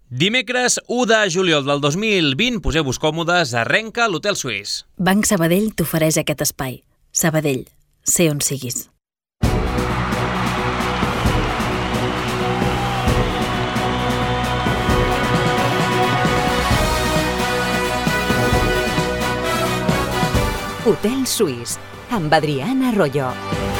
Dimecres 1 de juliol del 2020, poseu-vos còmodes, arrenca l'Hotel Suís. Banc Sabadell t'ofereix aquest espai. Sabadell, sé on siguis. Hotel Suís, amb Adriana Arroyo.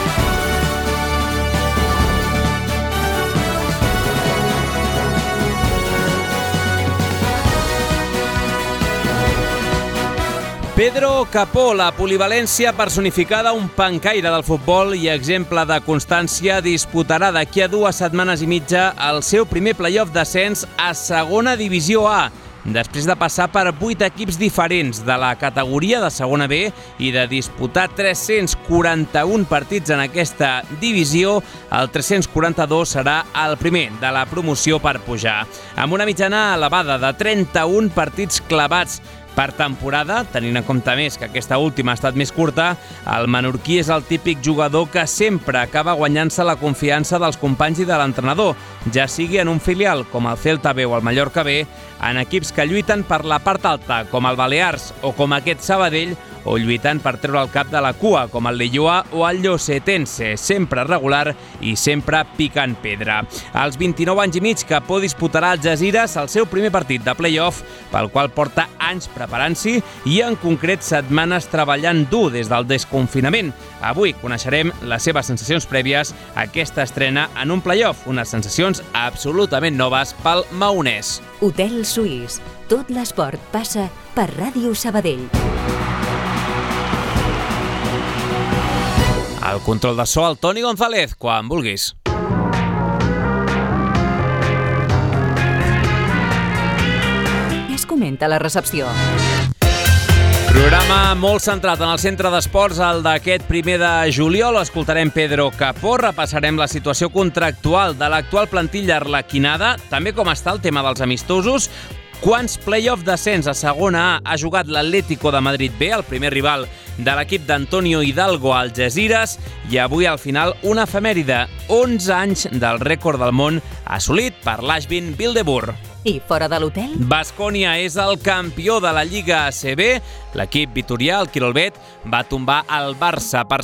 Pedro Capó, la polivalència personificada, un pencaire del futbol i exemple de constància, disputarà d'aquí a 2 setmanes i mitja el seu primer playoff d'ascens a segona divisió A, després de passar per 8 equips diferents de la categoria de segona B i de disputar 341 partits en aquesta divisió, el 342 serà el primer de la promoció per pujar. Amb una mitjana elevada de 31 partits clavats per temporada, tenint en compte més que aquesta última ha estat més curta, el menorquí és el típic jugador que sempre acaba guanyant-se la confiança dels companys i de l'entrenador, ja sigui en un filial com el Celta B o el Mallorca B, en equips que lluiten per la part alta, com el Balears o com aquest Sabadell, o lluitant per treure el cap de la cua, com el Leioa o el Llosetense, sempre regular i sempre picant pedra. Als 29 anys i mig, Capó disputarà al Algesires el seu primer partit de play-off, pel qual porta anys preparant-s'hi i en concret setmanes treballant dur des del desconfinament. Avui coneixerem les seves sensacions prèvies a aquesta estrena en un play-off, unes sensacions absolutament noves pel maonès. Hotel Suís, tot l'esport passa per Ràdio Sabadell. Al control de so, el Toni González, quan vulguis. Què es comenta a la recepció? Programa molt centrat en el centre d'esports, el d'aquest 1 de juliol. Escoltarem Pedro Capó, repassarem la situació contractual de l'actual plantilla arlequinada, també com està el tema dels amistosos, quants play-off d'ascens a segona A ha jugat l'Atlético de Madrid B, el primer rival de l'equip d'Antonio Hidalgo al Algesires, i avui al final una efemèride, 11 anys del rècord del món assolit per l'Ashvin Bildebur. I fora de l'hotel? Baskonia és el campió de la Lliga ACB. L'equip vitorià, el Quirolbet, va tombar el Barça per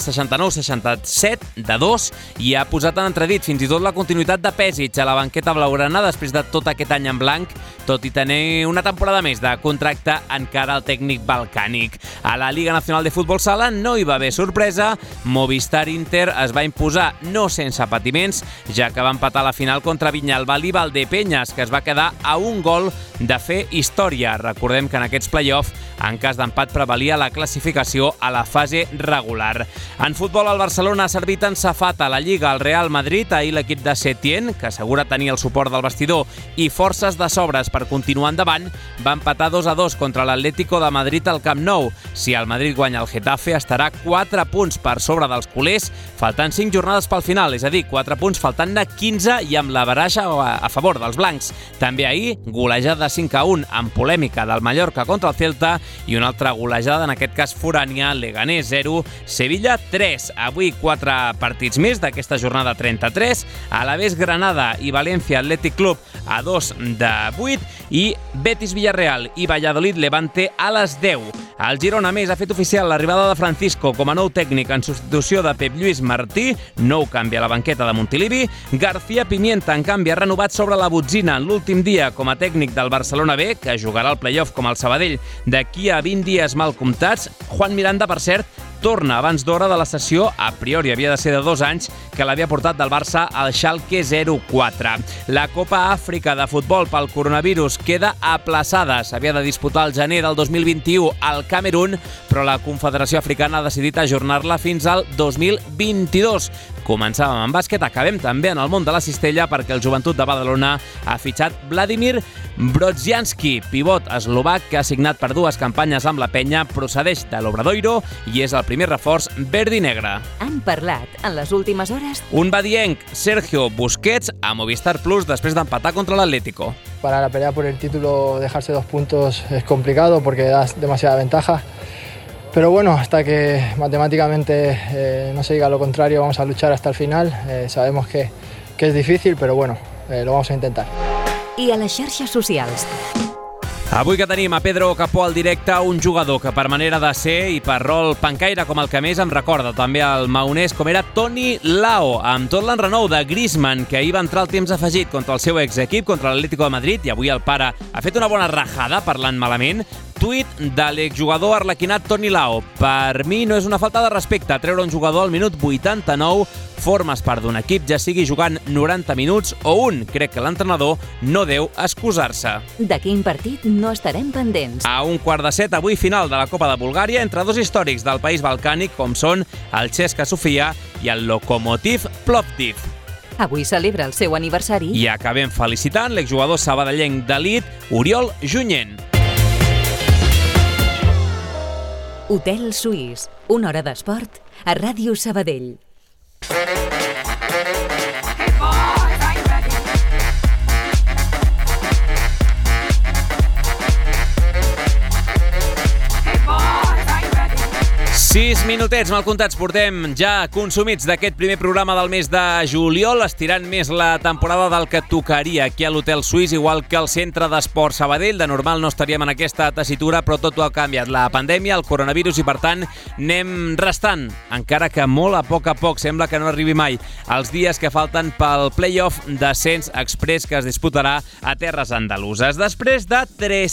69-67 de 2 i ha posat en entredit fins i tot la continuïtat de Pesic a la banqueta blaugrana després de tot aquest any en blanc, tot i tenir una temporada més de contracte encara al tècnic balcànic. A la Liga Nacional de Futbol Sala no hi va haver sorpresa. Movistar Inter es va imposar no sense patiments, ja que va empatar la final contra Viñalbal i Valdepeñas, que es va quedar a un gol de fer història. Recordem que en aquests play-off, en cas d'empat, prevalia la classificació a la fase regular. En futbol, el Barcelona ha servit en safata a la Lliga al Real Madrid. Ahir l'equip de Setién, que assegura tenir el suport del vestidor i forces de sobres per continuar endavant, va empatar 2-2 contra l'Atlético de Madrid al Camp Nou. Si el Madrid guanya el Getafe, estarà 4 punts per sobre dels culers, faltant 5 jornades pel final, és a dir, 4 punts faltant-ne 15 i amb la baraja a favor dels blancs. També ahir, golejada 5-1 amb polèmica del Mallorca contra el Celta i una altra golejada, en aquest cas forània, Leganés 0, Sevilla 3. Avui 4 partits més d'aquesta jornada 33, Alavés Granada i València Athletic Club a 2 de 8 i Betis Villarreal i Valladolid Levante a les 10. El Girona, més, ha fet oficial l'arribada de Francisco com a nou tècnic en substitució de Pep Lluís Martí, nou canvi a la banqueta de Montilivi. García Pimienta, en canvi, ha renovat sobre la botzina en l'últim dia com a tècnic del Barcelona B, que jugarà al play-off com el Sabadell d'aquí a 20 dies mal comptats. Juan Miranda, per cert, torna abans d'hora de la sessió, a priori havia de ser de 2 anys, que l'havia portat del Barça al Schalke 04. La Copa Àfrica de futbol pel coronavirus queda aplaçada. S'havia de disputar al gener del 2021 al Camerún, però la Confederació Africana ha decidit ajornar-la fins al 2022. Començàvem amb bàsquet, acabem també en el món de la cistella perquè el Joventut de Badalona ha fitxat Vladimir Brodzianski, pivot eslovac que ha signat per 2 campanyes amb la penya, procedeix de l'Obradoiro i és el primer reforç verd i negre. Han parlat en les últimes hores un badienc, Sergio Busquets, a Movistar Plus després d'empatar contra l'Atlético. Para la pelea por el título, dejarse 2 puntos es complicado porque das demasiada ventaja. Pero bueno, hasta que matemáticamente no se diga lo contrario, vamos a luchar hasta el final. Sabemos que es difícil, pero bueno, lo vamos a intentar. i a les xarxes socials. Avui que tenim a Pedro Capó al directe, un jugador que per manera de ser i per rol pencaire com el que més em recorda també el maonès, com era Toni Lao, amb tot l'enrenou de Griezmann, que ahir va entrar al temps afegit contra el seu exequip, contra l'Atlético de Madrid, i avui el pare ha fet una bona rajada parlant malament. Tuit de l'exjugador arlequinat Toni Lao. Per mi no és una falta de respecte treure un jugador al minut 89, formes part d'un equip, ja sigui jugant 90 minuts o un. Crec que l'entrenador no deu excusar-se. De quin partit no estarem pendents? A 6:15 avui final de la Copa de Bulgària entre dos històrics del país balcànic com són el CSKA Sofia i el Lokomotiv Plovdiv. Avui celebra el seu aniversari. I acabem felicitant l'exjugador sabadellenc d'elit Oriol Junyent. Hotel Suís, una hora d'esport a Ràdio Sabadell. Hey boys, are you ready? 6 minutets mal comptats portem ja consumits d'aquest primer programa del mes de juliol, estirant més la temporada del que tocaria aquí a l'Hotel Suís, igual que al Centre d'Esport Sabadell. De normal no estaríem en aquesta tessitura, però tot ho ha canviat. La pandèmia, el coronavirus, i per tant anem restant, encara que molt a poc sembla que no arribi mai, els dies que falten pel play-off d'ascens express que es disputarà a terres andaluses. Després de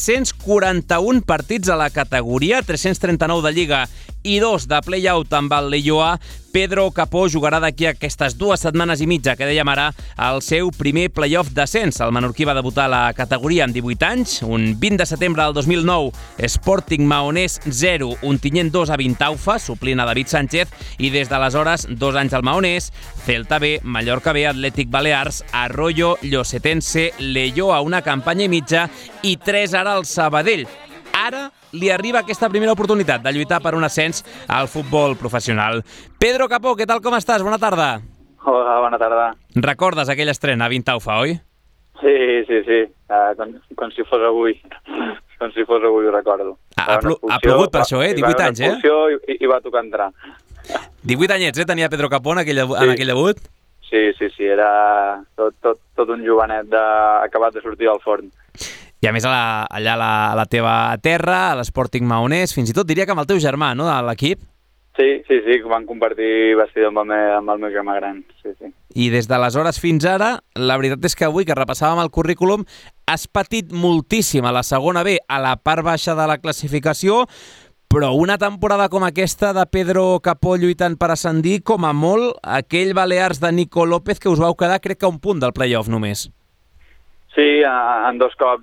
341 partits a la categoria, 339 de Lliga i 2 de play-out amb el Leioa, Pedro Capó jugarà d'aquí a aquestes 2 setmanes i mitja, que dèiem ara, el seu primer play-off d'ascens. El menorquí va debutar a la categoria amb 18 anys, un 20 de setembre del 2009, Sporting Maonès 0, Ontinyent 2 a Vintaufa, suplint a David Sánchez, i des d'aleshores 2 anys al Maonès, Celta B, Mallorca B, Atlètic Balears, Arroyo, Llosetense, Leioa, una campanya i mitja, i 3 ara al Sabadell. Ara li arriba aquesta primera oportunitat de lluitar per un ascens al futbol professional. Pedro Capó, què tal, com estàs? Bona tarda. Hola, bona tarda. Recordes aquella estrena a Vintaufa, oi? Sí. Com si fos avui. Com si fos avui, ho recordo. Ha plogut per això, 18 anys, I va tocar entrar. 18 anyets, tenia Pedro Capó en aquell debut? Sí, era tot un jovenet acabat de sortir del forn. I a més allà a la teva terra, a l'Sporting Maonès, fins i tot diria que amb el teu germà, no?, de l'equip? Sí, van compartir vestidor amb el meu germà gran, sí. I des d'aleshores fins ara, la veritat és que avui, que repassàvem el currículum, has patit moltíssim a la segona B, a la part baixa de la classificació, però una temporada com aquesta de Pedro Capó lluitant per ascendir, com a molt, aquell Balears de Nico López que us vau quedar, crec que a un punt del play-off només. Sí, en 2 cops,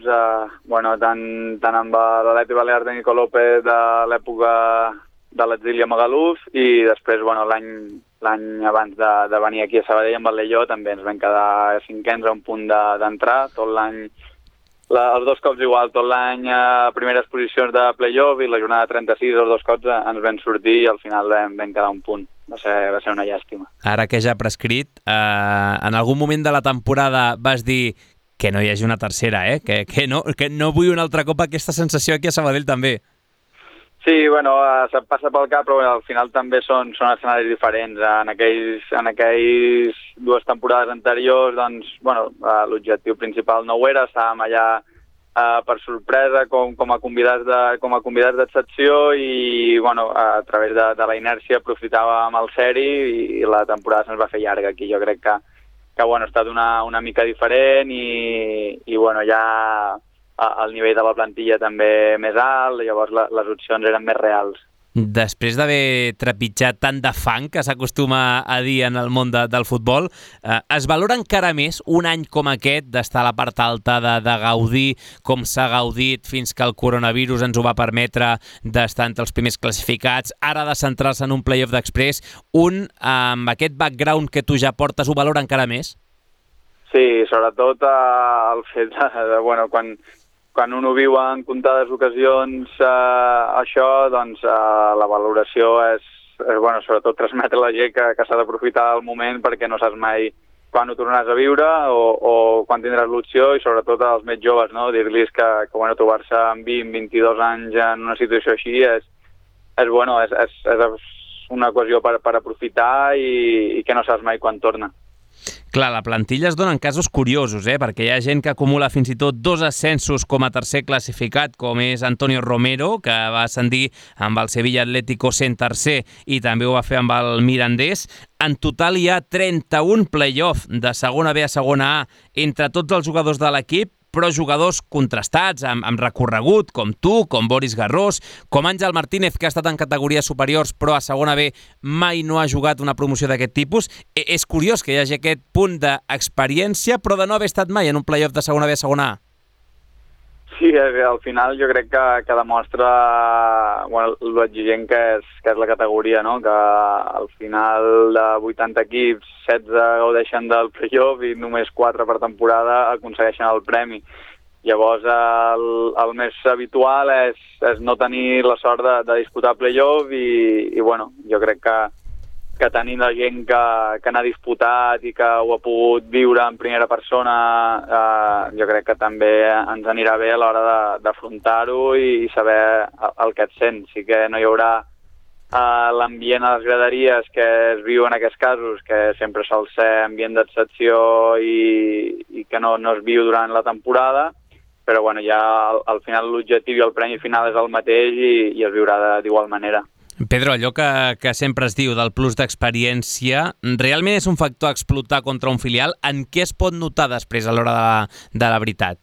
tant amb l'Atlètic Balears de Nico López de l'època de l'exili a Magaluf, i després, l'any abans de venir aquí a Sabadell amb el Leioa també ens vam quedar 5ens a un punt d'entrar, tot l'any, els 2 cops igual, tot l'any a primeres posicions de play-off, i la jornada 36, els 2 cops ens vam sortir i al final vam quedar un punt. Va ser una llàstima. Ara que ja ha prescrit, en algun moment de la temporada vas dir que no hi hagi una tercera, que no vull una altra cop, aquesta sensació aquí a Sabadell també. Sí, se't passa pel cap, però al final també són escenaris diferents. En aquells 2 temporades anteriors, l'objectiu principal no ho era, estàvem allà per sorpresa com a convidats d'excepció, i a través de la inèrcia aprofitàvem el seri i la temporada se'ns va fer llarga aquí. Jo crec que ha estat una mica diferent i ja el nivell de la plantilla també més alt, llavors les opcions eren més reals. Després d'haver trepitjat tant de fang que s'acostuma a dir en el món del futbol, es valora encara més un any com aquest, d'estar a la part alta, de gaudir com s'ha gaudit fins que el coronavirus ens ho va permetre, d'estar entre els primers classificats, ara de centrar-se en un play-off d'express, amb aquest background que tu ja portes, ho valora encara més? Sí, sobretot el fet de quan un ho viu en comptades ocasions, això, la valoració és sobretot transmetre a la gent que s'ha d'aprofitar el moment, perquè no saps mai quan ho tornaràs a viure o quan tindràs l'opció, i sobretot als més joves, no? Dir-los que trobar-se amb 20-22 anys en una situació així és una ocasió per aprofitar i que no saps mai quan torna. Clar, la plantilla es donen casos curiosos, perquè hi ha gent que acumula fins i tot 2 ascensos com a tercer classificat, com és Antonio Romero, que va ascendir amb el Sevilla Atlético sent tercer i també ho va fer amb el Mirandés. En total hi ha 31 play-off de segona B a segona A entre tots els jugadors de l'equip, però jugadors contrastats, amb recorregut, com tu, com Boris Garrós, com Àngel Martínez, que ha estat en categories superiors, però a segona B mai no ha jugat una promoció d'aquest tipus. És curiós que hi hagi aquest punt d'experiència, però de no haver estat mai en un play-off de segona B a segona A. Sí, al final jo crec que demostra l'exigent que és la categoria, no? Que al final de 80 equips, 16 gaudeixen del playoff i només 4 per temporada aconsegueixen el premi. Llavors el més habitual és no tenir la sort de disputar playoff i jo crec que tenint la gent que n'ha disputat i que ho ha pogut viure en primera persona, jo crec que també ens anirà bé a l'hora d'afrontar-ho i saber el que et sents. Sí que no hi haurà l'ambient a les graderies que es viu en aquests casos, que sempre sol ser ambient d'excepció i que no es viu durant la temporada, però ja al final l'objectiu i el premi final és el mateix i es viurà d'igual manera. Pedro, allò que sempre es diu del plus d'experiència, realment és un factor a explotar contra un filial? En què es pot notar després a l'hora de la veritat?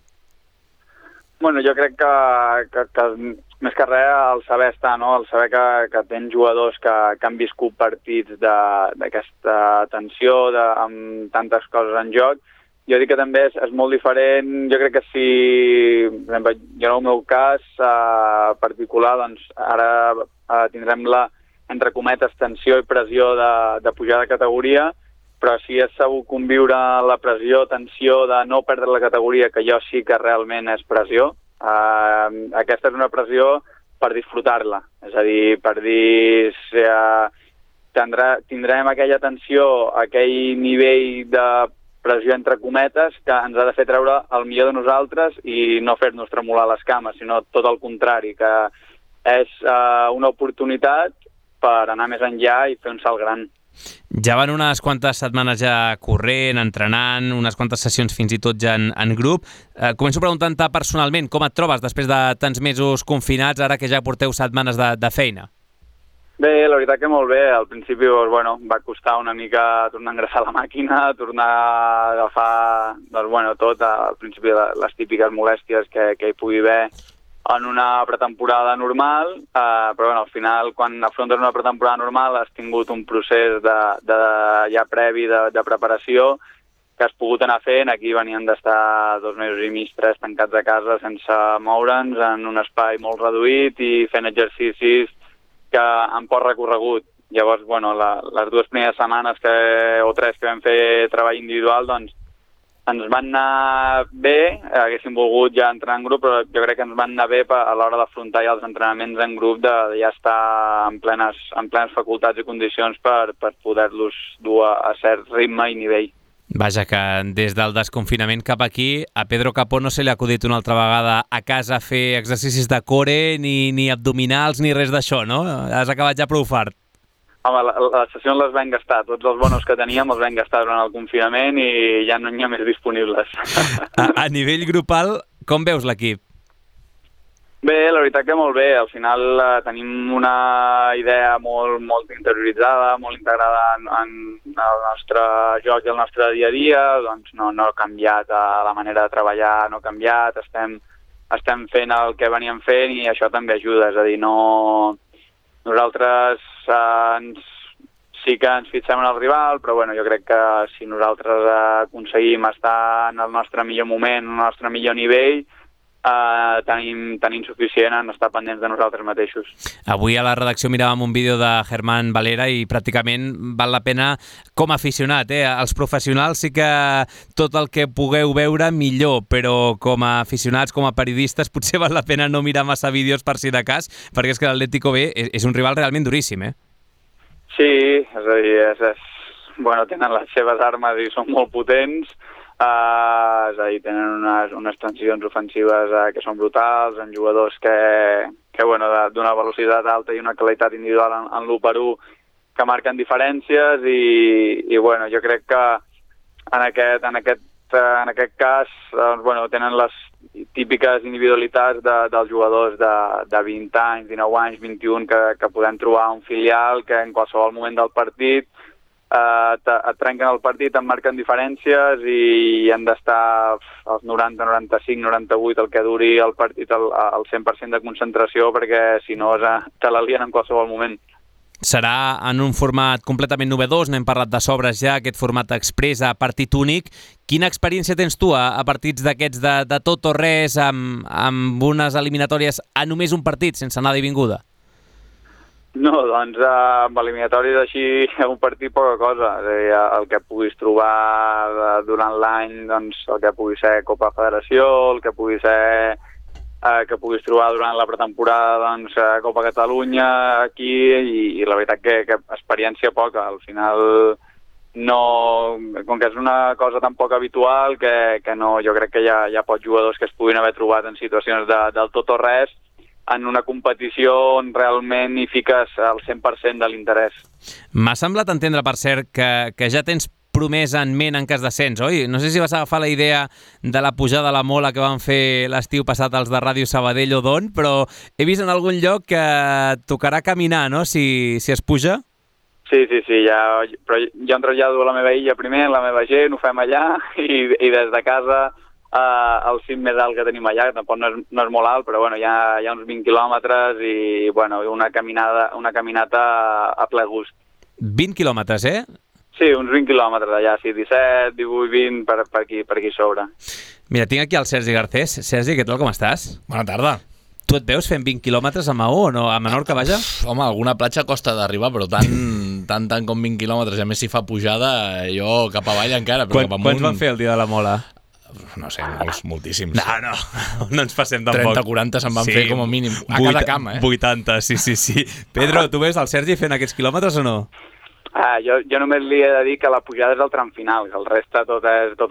Jo crec que més que res el saber estar, no? El saber que tens jugadors que han viscut partits d'aquesta tensió, amb tantes coses en joc. Jo dic que també és molt diferent. Jo crec que si, per exemple, jo en el meu cas particular, doncs ara tindrem entre cometes, tensió i pressió de pujar de categoria, però si és segur conviure la pressió, tensió de no perdre la categoria, que jo sí que realment és pressió. Aquesta és una pressió per disfrutar-la, és a dir, per dir tindrem aquella tensió, aquell nivell de pressió entre cometes que ens ha de fer treure el millor de nosaltres i no fer-nos tremolar les cames, sinó tot el contrari, que és una oportunitat per anar més enllà i fer un salt gran. Ja van unes quantes setmanes ja corrent, entrenant, unes quantes sessions fins i tot ja en grup. Començo preguntant-te personalment, com et trobes després de tants mesos confinats, ara que ja porteu setmanes de feina? Bé, la veritat que molt bé. Al principi va costar una mica tornar a engreixar la màquina, tornar a agafar tot, al principi les típiques molèsties que hi pugui haver en una pretemporada normal, però al final, quan afrontes una pretemporada normal, has tingut un procés ja previ de preparació que has pogut anar fent. Aquí veníem d'estar 2 mesos i mig, 3 tancats a casa sense moure'ns en un espai molt reduït i fent exercicis amb poc recorregut. Llavors, les 2 primeres setmanes o 3 que vam fer treball individual, doncs ens van anar bé. Haguéssim volgut ja entrenar en grup, però jo crec que ens van anar bé a l'hora d'afrontar ja els entrenaments en grup, de ja estar en plenes facultats i condicions per poder-los dur a cert ritme i nivell. Vaja, que des del desconfinament cap aquí a Pedro Capó no se li ha acudit una altra vegada a casa fer exercicis de core, ni abdominals, ni res d'això, no? Has acabat ja prou fart. Home, les sessions les vam gastar. Tots els bonos que teníem els vam gastar durant el confinament i ja no n'hi ha més disponibles. A nivell grupal, com veus l'equip? Bé, la veritat que molt bé. Al final tenim una idea molt interioritzada, molt integrada en el nostre joc i el nostre dia a dia. Doncs no ha canviat la manera de treballar, no ha canviat. Estem fent el que veníem fent i això també ajuda. És a dir, nosaltres sí que ens fixem en el rival, però jo crec que si nosaltres aconseguim estar en el nostre millor moment, en el nostre millor nivell, tenim suficient en estar pendents de nosaltres mateixos. Avui a la redacció miràvem un vídeo de Germán Valera i pràcticament val la pena com a aficionat. Els professionals sí que tot el que pugueu veure millor, però com a aficionats, com a periodistes, potser val la pena no mirar massa vídeos per si de cas, perquè és que l'Atlético B és un rival realment duríssim, Sí, és a dir, tenen les seves armes i són molt potents. És a dir, tenen unes tensions ofensives que són brutals, en jugadors que d'una velocitat alta i una qualitat individual en l'1-1 que marquen diferències i jo crec que en aquest cas, bueno, tenen les típiques individualitats dels jugadors de 20 anys, 19 anys, 21, que podem trobar un filial que en qualsevol moment del partit et trenquen el partit, et marquen diferències i han d'estar als 90, 95, 98, el que duri el partit al 100% de concentració, perquè si no te l'alien en qualsevol moment. Serà en un format completament novedós, n'hem parlat de sobres ja, aquest format express a partit únic. Quina experiència tens tu a partits d'aquests de tot o res, amb unes eliminatòries a només un partit, sense anada i vinguda? No, doncs amb eliminatòries així un partit poca cosa. És a dir, el que puguis trobar durant l'any, doncs el que pugui ser Copa Federació, el que pugui ser que puguis trobar durant la pretemporada, doncs, Copa Catalunya aquí, i la veritat que experiència poca. Al final, no, com que és una cosa tan poc habitual que no, jo crec que hi ha pocs jugadors que es puguin haver trobat en situacions del tot o res en una competició on realment hi fiques el 100% de l'interès. M'ha semblat entendre, per cert, que ja tens promesa en ment en cas d'ascens, oi? No sé si vas agafar la idea de la pujada a la Mola que van fer l'estiu passat els de Ràdio Sabadell o d'on, però he vist en algun lloc que tocarà caminar, no?, si es puja. Sí, però jo em trasllado a la meva illa primer, la meva gent, ho fem allà, i des de casa el cim més alt que tenim allà, que tampoc no és molt alt, però bueno, hi ha uns 20 quilòmetres i bueno, una caminata a ple gust. 20 quilòmetres, eh? Sí, uns 20 quilòmetres allà, sí, 17, 18, 20, per aquí sobre. Mira, tinc aquí el Sergi Garcés. Sergi, què tal, com estàs? Bona tarda. Tu et veus fent 20 quilòmetres a Maó o no? A Menorca, vaja? Home, alguna platja costa d'arribar, però tant com 20 quilòmetres, a més si fa pujada, jo cap avall encara. Però Quants van fer el dia de la Mola? No sé, moltíssims. No ens passem tampoc. 30-40 se'n van fer com a mínim, a cada cama, 80, sí. Pedro, tu veus el Sergi fent aquests quilòmetres o no? Jo només li he de dir que la pujada és el tram final, que el reste tot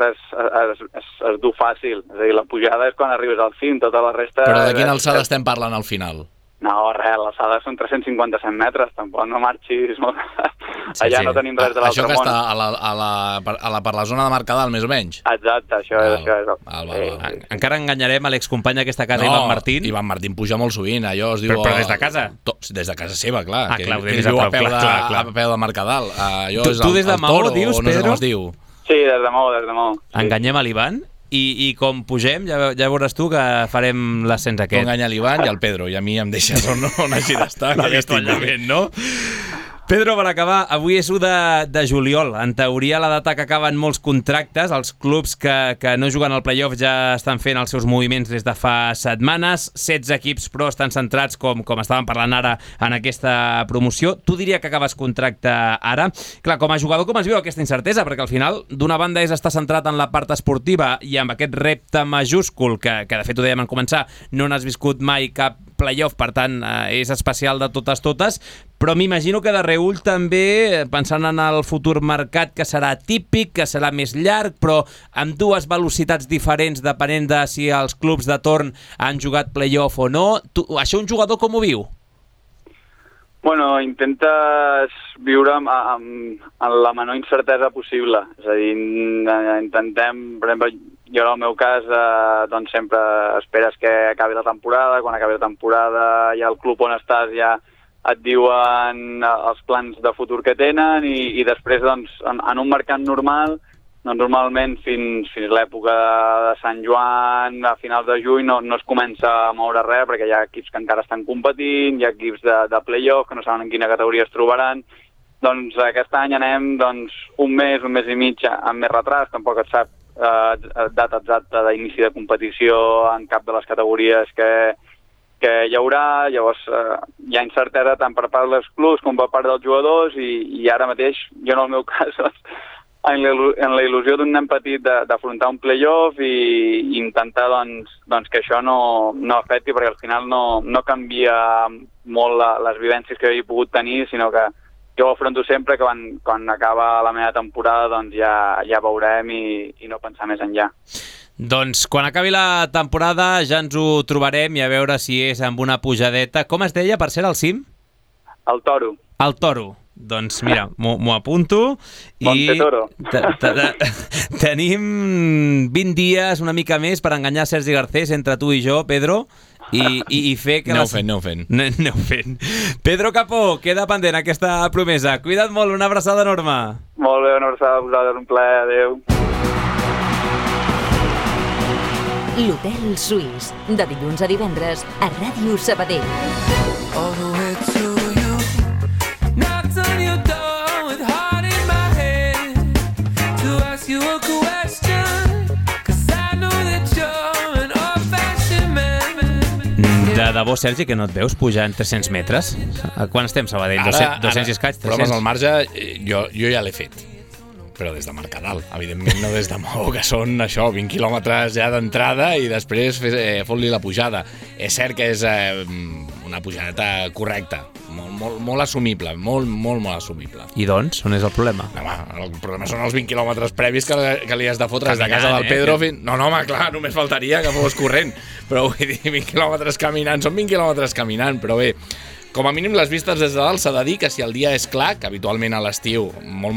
es du fàcil. És a dir, la pujada és quan arribes al cim, tota la resta... Però de quina alçada estem parlant al final? No, res, l'alçada són 357 metres, tampoc no marxis molt... Allà no tenim res de l'altre món. Això que està per la zona de Mercadal, més o menys? Exacte, això és. Encara enganyarem a l'excompany d'aquesta casa, Ivan Martín? Ivan Martín puja molt sovint, allò es diu... Però des de casa? Des de casa seva, clar. Clar, que viu a peu de Mercadal. Tu des de Maó dius, Pedro? Sí, des de Maó. Enganyem a l'Ivan? I com pugem, ja veuràs tu que farem l'ascens aquest. Tu enganya l'Ivan i el Pedro, i a mi em deixes on hagi d'estar. No? Pedro, per acabar, avui és 1 de juliol. En teoria, la data que acaben molts contractes. Els clubs que no juguen al playoff ja estan fent els seus moviments des de fa setmanes. 16 equips, però, estan centrats, com estàvem parlant ara, en aquesta promoció. Tu diria que acabes contracte ara. Clar, com a jugador, com es viu aquesta incertesa? Perquè al final, d'una banda, és estar centrat en la part esportiva i amb aquest repte majúscul, que de fet ho dèiem en començar, no n'has viscut mai cap playoff, per tant, és especial de totes, però m'imagino que de reull també, pensant en el futur mercat, que serà típic, que serà més llarg, però amb dues velocitats diferents, depenent de si els clubs de torn han jugat playoff o no. Això un jugador com ho viu? Bueno, intentes viure amb la menor incertesa possible. És a dir, intentem, per exemple, jo en el meu cas, doncs sempre esperes que acabi la temporada. Quan acabi la temporada ja el club on estàs ja et diuen els plans de futur que tenen i després, doncs, en un mercat normal, doncs normalment fins l'època de Sant Joan, a finals de juny, no es comença a moure res perquè hi ha equips que encara estan competint, hi ha equips de playoff que no saben en quina categoria es trobaran. Doncs aquest any anem un mes i mig amb més retras, tampoc et sap data exacta d'inici de competició en cap de les categories que hi haurà. Llavors hi ha incertesa tant per part dels clubs com per part dels jugadors i ara mateix, jo en el meu cas, en la il·lusió d'un nen petit d'afrontar un playoff i intentar doncs que això no afecti, perquè al final no canvia molt les vivències que he pogut tenir, sinó que jo ho afronto sempre que quan acaba la meva temporada doncs ja veurem i no pensar més enllà. Doncs quan acabi la temporada ja ens ho trobarem i a veure si és amb una pujadeta. Com es deia, per ser el cim? El Toro. El Toro. Doncs mira, m'ho apunto i Montetoro. Tenim 20 dies, una mica més, per enganyar Sergi Garcés entre tu i jo, Pedro, i fer que... Aneu fent. Aneu fent. Pedro Capó, queda pendent aquesta promesa. Cuida't molt, una abraçada enorme. Molt bé, una abraçada a vosaltres, un plaer, adéu. L'Hotel Suís, de dilluns a divendres a Ràdio Sabadell. All the way to you. Knocked on your door with heart in my head to ask you a question, 'cause I know that you're an old-fashioned man. De debò, Sergi, que no et veus pujar en 300 metres? A quan estem, Sabadell? 200 i escaig? 300? Proves al marge, jo ja l'he fet. Però des de Mercadal, evidentment no des de Maó, que són això, 20 quilòmetres ja d'entrada i després fot-li la pujada. És cert que és una pujadeta correcta, molt assumible, molt assumible. I doncs, on és el problema? Home, el problema són els 20 quilòmetres previs que li has de fotre des de casa del Pedro fins... No, home, clar, només faltaria que fos corrent, però vull dir, 20 quilòmetres caminant, són 20 quilòmetres caminant, però bé, com a mínim les vistes des de dalt s'ha de dir que si el dia és clar, que habitualment a l'estiu molt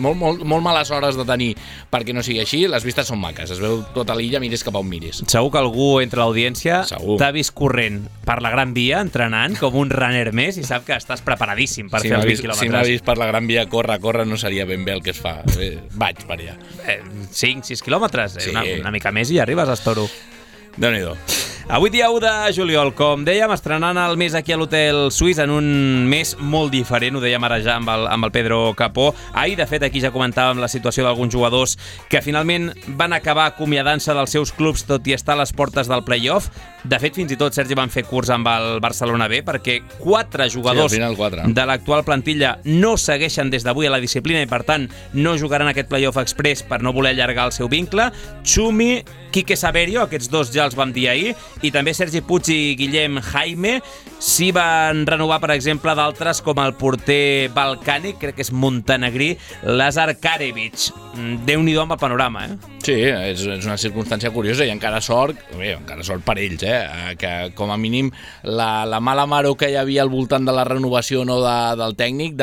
males hores de tenir perquè no sigui així, les vistes són maques, es veu tota l'illa, miris cap a on miris. Segur que algú entre l'audiència t'ha vist corrent per la Gran Via, entrenant com un runner més i sap que estàs preparadíssim per fer els 20 quilòmetres. Si m'ha vist per la Gran Via córrer no seria ben bé el que es fa. Vaig per allà. 5-6 quilòmetres, Sí. una mica més i arribes a Estoro. Déu-n'hi-do. Avui dia 1 de juliol, com dèiem, estrenant el mes aquí a l'Hotel Suís en un mes molt diferent, ho dèiem ara ja amb el Pedro Capó. Ahir, de fet, aquí ja comentàvem la situació d'alguns jugadors que finalment van acabar acomiadant-se dels seus clubs tot i estar a les portes del play-off. De fet, fins i tot, Sergi, van fer curs amb el Barcelona B perquè 4 jugadors de l'actual plantilla no segueixen des d'avui a la disciplina i, per tant, no jugaran aquest play-off express per no voler allargar el seu vincle. Chumi, Quique Saverio, aquests dos ja els vam dir ahir, i també Sergi Puig i Guillem Jaime. S'hi van renovar, per exemple, d'altres com el porter balcànic, crec que és montenegrí, Lazar Karevic. Déu-n'hi-do amb el panorama, Sí, és una circumstància curiosa i encara sort per ells, que com a mínim la mala maró que hi havia al voltant de la renovació del tècnic,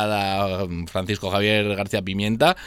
de Francisco Javier García Pimienta,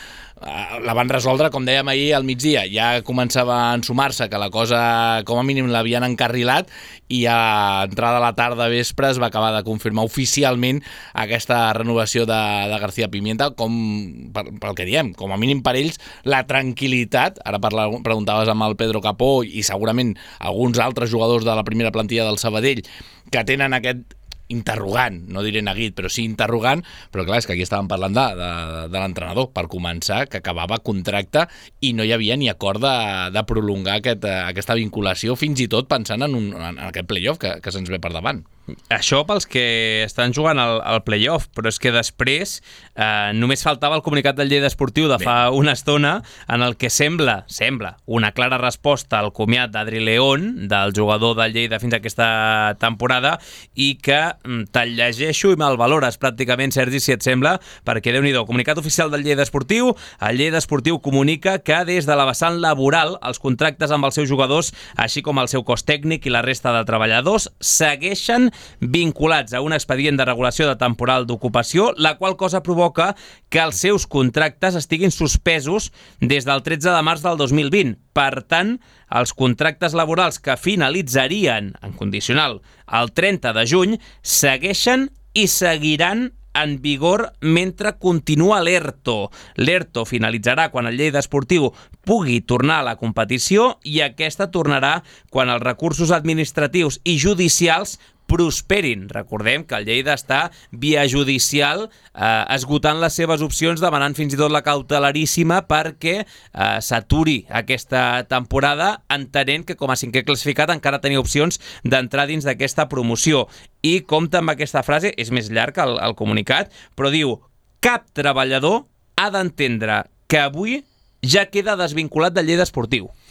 la van resoldre, com dèiem ahir, al migdia. Ja començava a ensumar-se que la cosa, com a mínim, l'havien encarrilat i a entrada a la tarda vespre es va acabar de confirmar oficialment aquesta renovació de García Pimienta, com pel que diem, com a mínim per ells, la tranquil·litat. Ara preguntaves amb el Pedro Capó i segurament alguns altres jugadors de la primera plantilla del Sabadell que tenen aquest interrogant, no diré neguit, però sí interrogant, però clar, és que aquí estàvem parlant de l'entrenador, per començar, que acabava contracte i no hi havia ni acord de prolongar aquesta vinculació, fins i tot pensant en aquest play-off que se'ns ve per davant. Això pels que estan jugant al play-off, però és que després només faltava el comunicat del Lleida Esportiu de fa una estona en el que sembla una clara resposta al comiat d'Adri León, del jugador del Lleida fins a aquesta temporada, i que te'l llegeixo i me'l valores pràcticament, Sergi, si et sembla, perquè Déu-n'hi-do, comunicat oficial del Lleida Esportiu. El Lleida Esportiu comunica que des de la vessant laboral els contractes amb els seus jugadors, així com el seu cos tècnic i la resta de treballadors, segueixen vinculats a un expedient de regulació de temporal d'ocupació, la qual cosa provoca que els seus contractes estiguin suspesos des del 13 de març del 2020. Per tant, els contractes laborals que finalitzarien en condicional el 30 de juny segueixen i seguiran en vigor mentre continua l'ERTO. L'ERTO finalitzarà quan el Lleida Esportiu pugui tornar a la competició i aquesta tornarà quan els recursos administratius i judicials prosperin. Recordem que el Lleida està via judicial esgotant les seves opcions, demanant fins i tot la cautelaríssima perquè s'aturi aquesta temporada, entenent que com a 5è classificat encara tenia opcions d'entrar dins d'aquesta promoció. I compta amb aquesta frase, és més llarg el comunicat, però diu: cap treballador ha d'entendre que avui ja queda desvinculat del Lleida Esportiu.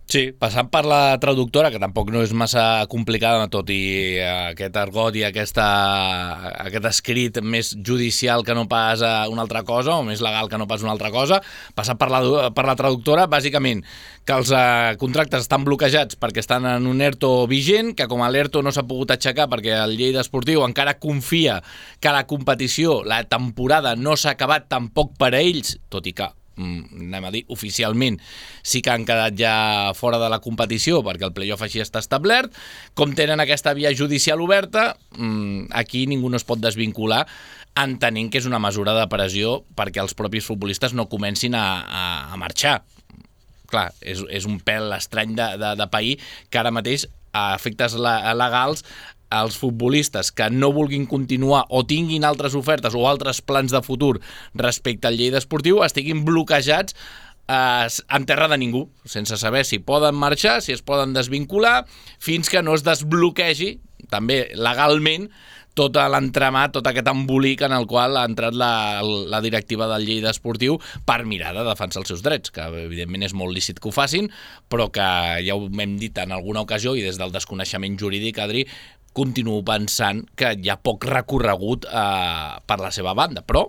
Sí, passant per la traductora, que tampoc no és massa complicada, tot i aquest argot i aquest escrit més judicial que no pas una altra cosa, o més legal que no pas una altra cosa, passant per la traductora, bàsicament, que els contractes estan bloquejats perquè estan en un ERTO vigent, que com l'ERTO no s'ha pogut aixecar perquè el Lleida Esportiu encara confia que la competició, la temporada, no s'ha acabat tampoc per a ells, tot i que anem a dir, oficialment sí que han quedat ja fora de la competició perquè el playoff així està establert. Com tenen aquesta via judicial oberta, aquí ningú no es pot desvincular, entenent que és una mesura de pressió perquè els propis futbolistes no comencin a marxar. Clar, és un pèl estrany de pair que ara mateix, a efectes legals, els futbolistes que no vulguin continuar o tinguin altres ofertes o altres plans de futur respecte al Lleida Esportiu estiguin bloquejats en terra de ningú, sense saber si poden marxar, si es poden desvincular, fins que no es desbloquegi, també legalment, tot l'entramat, tot aquest embolic en el qual ha entrat la directiva del Lleida Esportiu per mirar de defensar els seus drets, que evidentment és molt lícit que ho facin, però que ja ho hem dit en alguna ocasió i des del desconeixement jurídic, Adri, continuo pensant que hi ha poc recorregut per la seva banda, però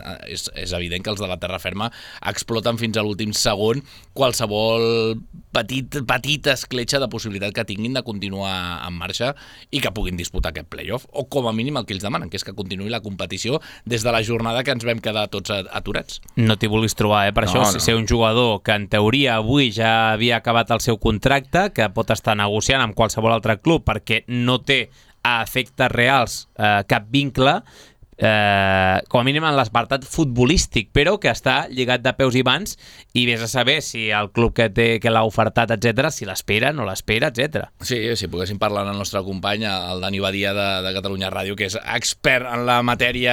és evident que els de la terra ferma exploten fins a l'últim segon qualsevol petita escletxa de possibilitat que tinguin de continuar en marxa i que puguin disputar aquest playoff, o com a mínim el que ells demanen, que és que continuï la competició des de la jornada que ens vam quedar tots aturats. No t'hi vulguis trobar, per això ser un jugador que en teoria avui ja havia acabat el seu contracte, que pot estar negociant amb qualsevol altre club perquè no té a efectes reals cap vincle, com a mínim en l'apartat futbolístic, però que està lligat de peus i mans i vés a saber si el club que l'ha ofertat, etc., si l'espera, no l'espera, etc. Sí, si poguéssim parlar amb el nostre company, el Dani Badia de Catalunya Ràdio, que és expert en la matèria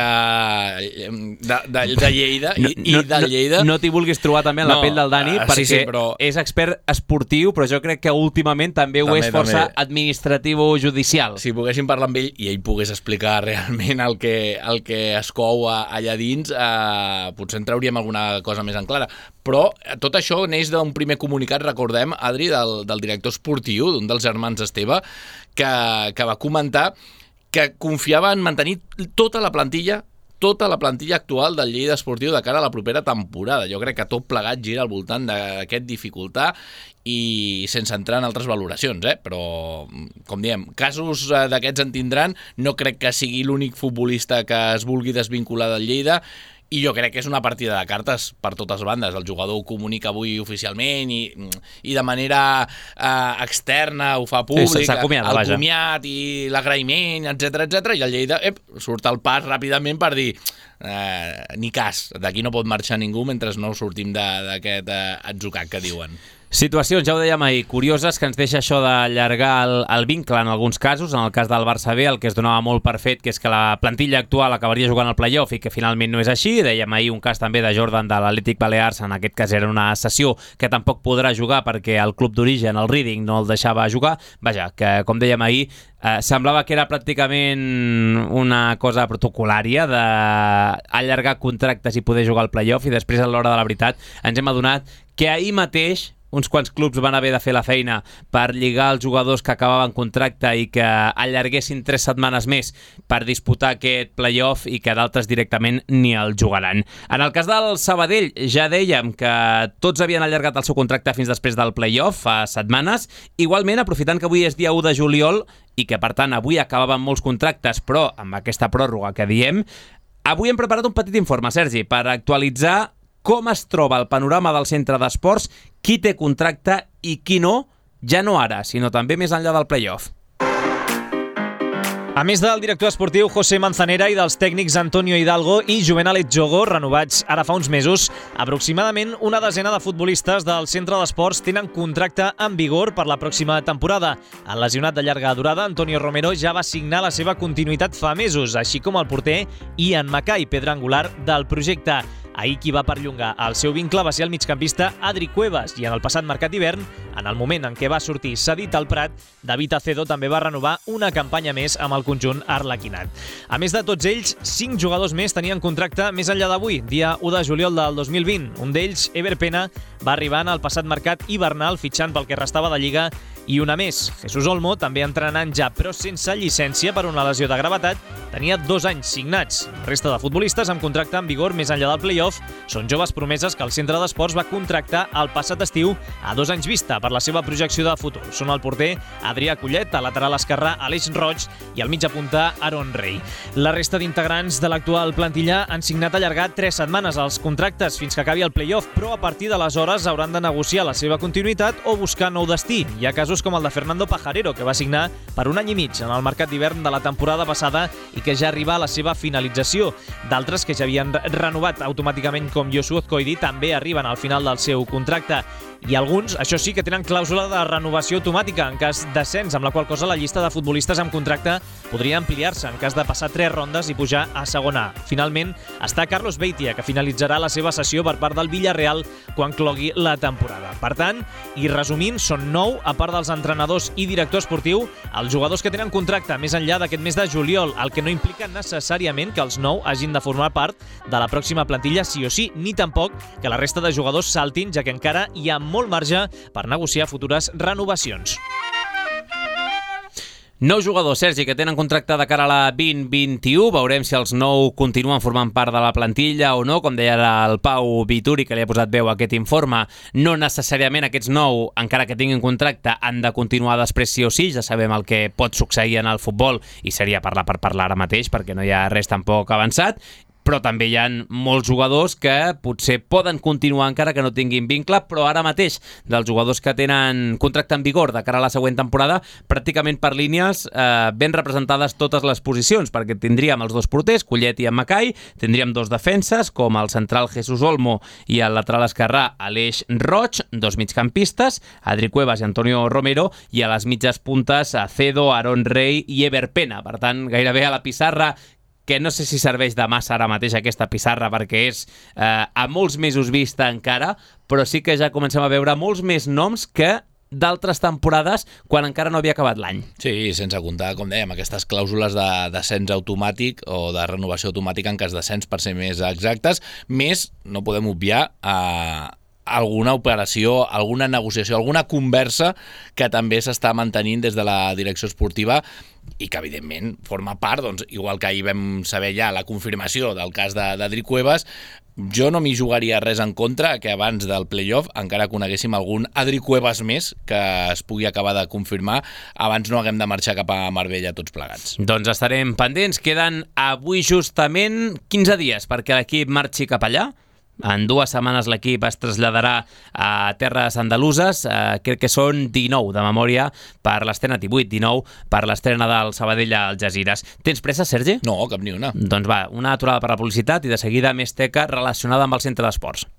de Lleida i del Lleida. No t'hi vulguis trobar també en la pell del Dani, perquè sí, però és expert esportiu, però jo crec que últimament també ho és força administratiu o judicial. Si poguéssim parlar amb ell i ell pogués explicar realment el que es cou allà dins, potser en trauríem alguna cosa més en clara. Però tot això neix d'un primer comunicat, recordem, Adri, del director esportiu, d'un dels germans Esteve, que va comentar que confiava en mantenir tota la plantilla actual del Lleida Esportiu de cara a la propera temporada. Jo crec que tot plegat gira al voltant d'aquest dificultar i sense entrar en altres valoracions, però, com diem, casos d'aquests en tindran. No crec que sigui l'únic futbolista que es vulgui desvincular del Lleida, i jo crec que és una partida de cartes per totes bandes. El jugador ho comunica avui oficialment i de manera externa ho fa públic, el comiat i l'agraïment, etc, i el Lleida surt al pas ràpidament per dir ni cas, d'aquí no pot marxar ningú mentre no sortim d'aquest atzucac que diuen. Situacions, ja ho dèiem ahir, curioses, que ens deixa això d'allargar el vincle en alguns casos. En el cas del Barça B, el que es donava molt per fet, que és que la plantilla actual acabaria jugant al playoff i que finalment no és així. Dèiem ahir un cas també de Jordan de l'Atlètic Balears, en aquest cas era una sessió que tampoc podrà jugar perquè el club d'origen, el Reading, no el deixava jugar. Vaja, que com dèiem ahir, semblava que era pràcticament una cosa protocolària d'allargar contractes i poder jugar al playoff, i després a l'hora de la veritat ens hem adonat que ahir mateix uns quants clubs van haver de fer la feina per lligar els jugadors que acabaven contracte i que allarguessin 3 setmanes més per disputar aquest playoff, i que d'altres directament ni el jugaran. En el cas del Sabadell ja dèiem que tots havien allargat el seu contracte fins després del playoff fa setmanes. Igualment, aprofitant que avui és dia 1 de juliol i que per tant avui acabaven molts contractes, però amb aquesta pròrroga que diem, avui hem preparat un petit informe, Sergi, per actualitzar com es troba el panorama del centre d'esports, qui té contracte i qui no, ja no ara, sinó també més enllà del playoff. A més del director esportiu José Manzanera i dels tècnics Antonio Hidalgo i Juvenal Etjogo, renovats ara fa uns mesos, aproximadament una desena de futbolistes del centre d'esports tenen contracte en vigor per la pròxima temporada. El lesionat de llarga durada, Antonio Romero, ja va signar la seva continuïtat fa mesos, així com el porter Ian Mackay, pedra angular del projecte. Ahir qui va perllongar el seu vincle va ser el migcampista Adri Cuevas, i en el passat mercat d'hivern En el moment en què va sortir cedit al Prat, David Acedo també va renovar una campanya més amb el conjunt arlequinat. A més de tots ells, 5 jugadors més tenien contracte més enllà d'avui, dia 1 de juliol del 2020. Un d'ells, Ever Pena, va arribar en el passat mercat hivernal fitxant pel que restava de Lliga, i una més. Jesús Olmo, també entrenant ja, però sense llicència per una lesió de gravetat, tenia 2 anys signats. La resta de futbolistes amb contracte en vigor més enllà del play-off són joves promeses que el Centre d'Esports va contractar el passat estiu a 2 anys vista per la seva projecció de futur. Són el porter Adrià Collet, el lateral esquerrà Aleix Roig i el mitja punta Aaron Rey. La resta d'integrants de l'actual plantilla han signat allargar 3 setmanes els contractes fins que acabi el play-off, però a partir d'aleshores hauran de negociar la seva continuïtat o buscar nou destí. Hi ha casos com el de Fernando Pajarero, que va signar per 1 any i mig en el mercat d'hivern de la temporada passada i que ja arriba a la seva finalització. D'altres que ja havien renovat automàticament, com Yosu Ozcoidi, també arriben al final del seu contracte. I alguns, això sí, que tenen clàusula de renovació automàtica en cas d'ascens, amb la qual cosa la llista de futbolistes amb contracte podria ampliar-se en cas de passar 3 rondes i pujar a segona A. Finalment, està Carlos Beitia, que finalitzarà la seva sessió per part del Villarreal quan clogui la temporada. Per tant, i resumint, són 9, a part dels entrenadors i director esportiu, els jugadors que tenen contracte més enllà d'aquest mes de juliol, el que no implica necessàriament que els 9 hagin de formar part de la pròxima plantilla sí o sí, ni tampoc que la resta de jugadors saltin, ja que encara hi ha molt marge per negociar futures renovacions. 9 jugadors, Sergi, que tenen contracte de cara a la 2021. Veurem si els 9 continuen formant part de la plantilla o no. Com deia el Pau Vituri, que li ha posat veu a aquest informe, no necessàriament aquests 9, encara que tinguin contracte, han de continuar després sí o sí. Ja sabem el que pot succeir en el futbol i seria parlar per parlar ara mateix, perquè no hi ha res tampoc avançat. Però també hi ha molts jugadors que potser poden continuar encara que no tinguin vincle, però ara mateix dels jugadors que tenen contracte en vigor de cara a la següent temporada, pràcticament per línies ben representades totes les posicions, perquè tindríem els 2 porters, Collet i en Macai, tindríem 2 defenses, com el central Jesús Olmo i el lateral esquerrà Aleix Roig, 2 migcampistes, Adri Cuevas i Antonio Romero, i a les mitges puntes Acedo, Aaron Rey i Ever Pena. Per tant, gairebé a la pissarra, que no sé si serveix de massa ara mateix aquesta pissarra perquè és a molts mesos vista encara, però sí que ja comencem a veure molts més noms que d'altres temporades quan encara no havia acabat l'any. Sí, sense comptar, com dèiem, aquestes clàusules d'ascens automàtic o de renovació automàtica en cas d'ascens, per ser més exactes, més no podem obviar alguna operació, alguna negociació, alguna conversa que també s'està mantenint des de la direcció esportiva i que, evidentment, forma part, doncs, igual que ahir vam saber ja la confirmació del cas d'Adri Cuevas, jo no m'hi jugaria res en contra que abans del play-off encara coneguéssim algun Adri Cuevas més que es pugui acabar de confirmar abans no haguem de marxar cap a Marbella tots plegats. Doncs estarem pendents. Queden avui justament 15 dies perquè l'equip marxi cap allà. En 2 setmanes l'equip es traslladarà a terres andaluses, crec que són 19 de memòria per l'estrena, 19 per l'estrena del Sabadell a Algesires. Tens pressa, Sergi? No, cap ni una. Doncs va, una aturada per la publicitat i de seguida més teca relacionada amb el centre d'esports.